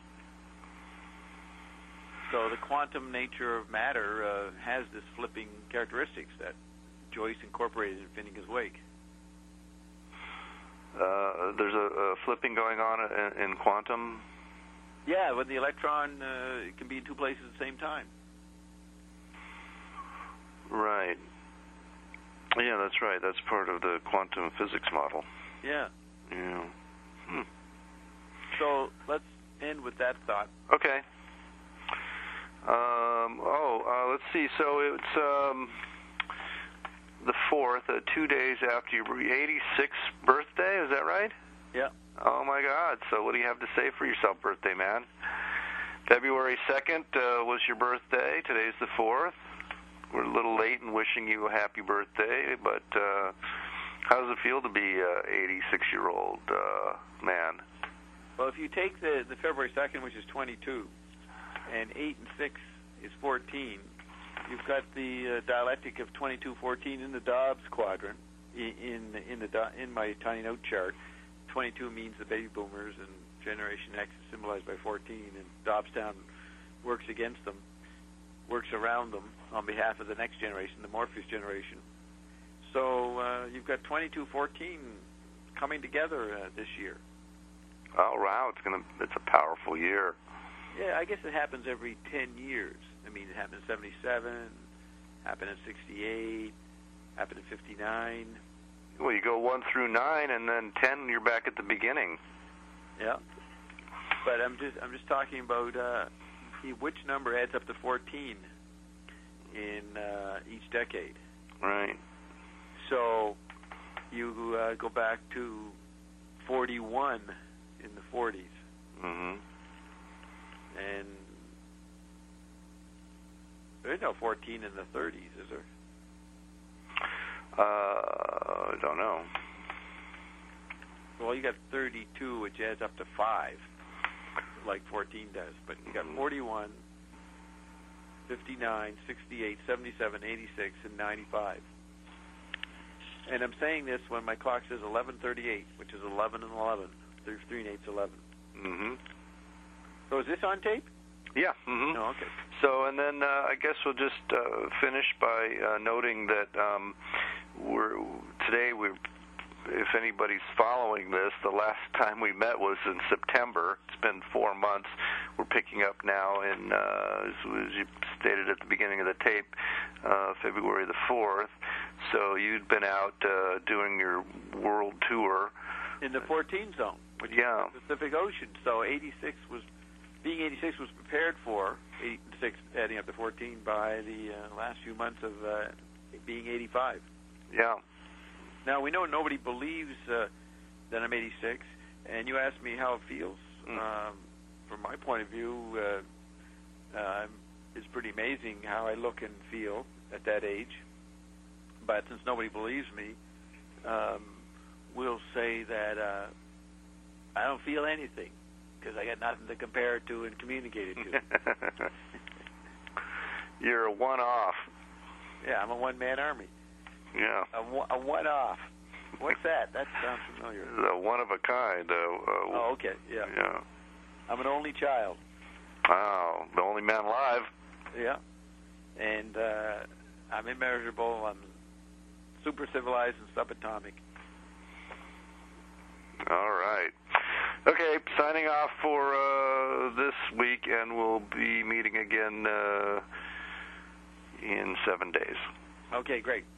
So the quantum nature of matter uh, has this flipping characteristics that Joyce incorporated in Finnegan's Wake. Uh, there's a, a flipping going on in, in quantum? Yeah, when the electron uh, can be in two places at the same time. Right. Yeah, that's right. That's part of the quantum physics model. Yeah. Yeah. Hmm. So let's end with that thought. Okay. Um, oh, uh, let's see. So it's um, the fourth, uh, two days after your eighty-sixth birthday. Is that right? Yeah. Oh my God! So what do you have to say for yourself, birthday man? February second uh, was your birthday. Today's the fourth. We're a little late in wishing you a happy birthday, but uh, how does it feel to be an eighty-six-year-old uh, man? Well, if you take the, the February second, which is twenty-two, and eight and six is fourteen, you've got the uh, dialectic of twenty-two fourteen in the Dobbs quadrant in in, in the in my tiny note chart. twenty-two means the baby boomers, and Generation X is symbolized by fourteen, and Dobbstown works against them, works around them on behalf of the next generation, the Morpheus generation. So uh, you've got twenty-two fourteen coming together uh, this year. Oh wow, it's gonna it's a powerful year. Yeah, I guess it happens every ten years. I mean, it happened in seventy-seven, happened in sixty-eight, happened in fifty-nine. Well, you go one through nine, and then ten, you're back at the beginning. Yeah, but I'm just I'm just talking about uh, which number adds up to fourteen in uh, each decade. Right. So you uh, go back to forty-one in the forties. Mm-hmm. And there's no fourteen in the thirties, is there? Uh, I don't know. Well, you got thirty-two, which adds up to five, like fourteen does. But you got forty-one, fifty-nine, sixty-eight, seventy-seven, eighty-six, and ninety-five. And I'm saying this when my clock says eleven thirty-eight, which is eleven and eleven. There's three and eight's eleven. Mm-hmm. So is this on tape? Yeah. Mm-hmm. Oh, okay. So, and then uh, I guess we'll just uh, finish by uh, noting that um, we're today we, if anybody's following this, the last time we met was in September. It's been four months. We're picking up now in, uh, as, as you stated at the beginning of the tape, uh, February the fourth. So you'd been out uh, doing your world tour in the fourteen zone, which yeah. is the Pacific Ocean. So eighty-six was. Being eighty-six was prepared for, eighty-six adding up to fourteen, by the uh, last few months of uh, being eighty-five. Yeah. Now, we know nobody believes uh, that I'm eighty-six, and you asked me how it feels. Mm. Um, from my point of view, uh, uh, it's pretty amazing how I look and feel at that age. But since nobody believes me, um, we'll say that uh, I don't feel anything because I got nothing to compare it to and communicate it to. You're a one-off. Yeah, I'm a one-man army. Yeah. A, a one-off. What's that? That sounds familiar. A one-of-a-kind. Uh, uh, oh, okay. Yeah. Yeah. I'm an only child. Wow. The only man alive. Yeah. And uh, I'm immeasurable. I'm super civilized and subatomic. All right. Okay, signing off for uh, this week, and we'll be meeting again uh, in seven days. Okay, great.